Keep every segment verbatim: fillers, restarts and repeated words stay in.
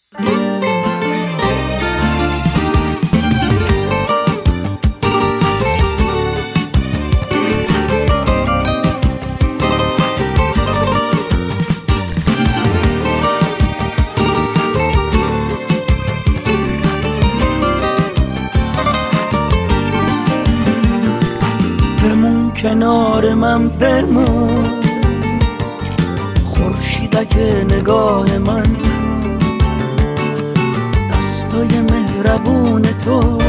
بمون کنار من، بمون خورشیدک نگاه من، دستای مهربون تو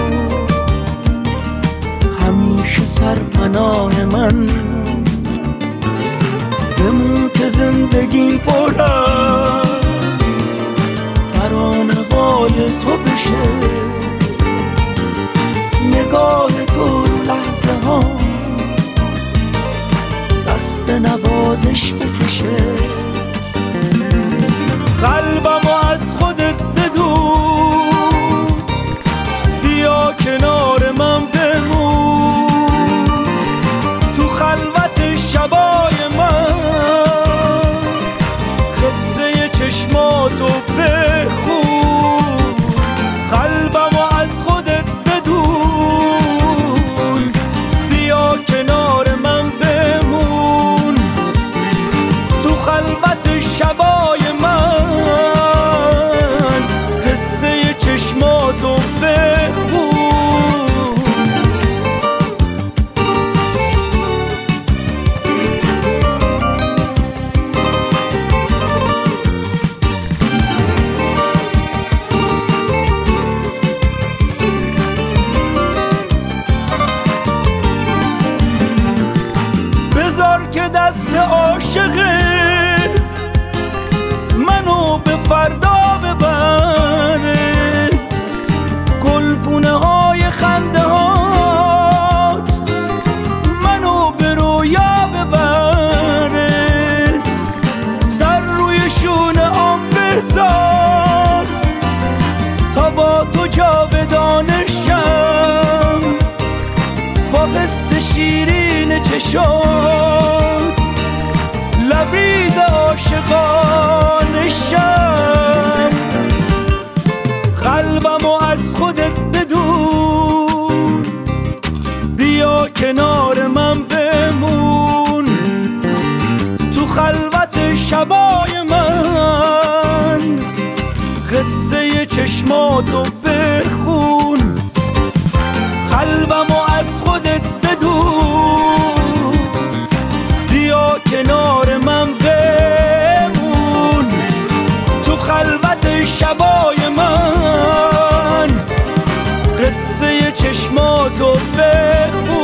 همیشه سرپناه من. بمون که زندگیم پر از ترانه‌های تو بشه، نگاه تو لحظه ها دست نوازش بکشه. قلبمو از خودت بدون، بیا کنار من بمون، تو خلوت شبای من قصه چشماتو بخون. قلبمو از خودت بدون، بیا کنار من بمون، تو خلوت شبای من قصه چشماتو بخون. بذار که دست عاشقت منو به فردا ببره، گلپونه های خنده هات منو به رویا ببره. سر روی شونه آن بذار تا با تو جاودانشم، با قصه شیرین چشات لبریز عاشقانشم. قلبمو از خودت بدون، بیا کنار من بمون، تو خلوت شبای من قصه چشماتو بخون. قلبمو از خودت بدون، بیا کنار من بمون، تو خلوت شبای من قصه چشماتو بخون.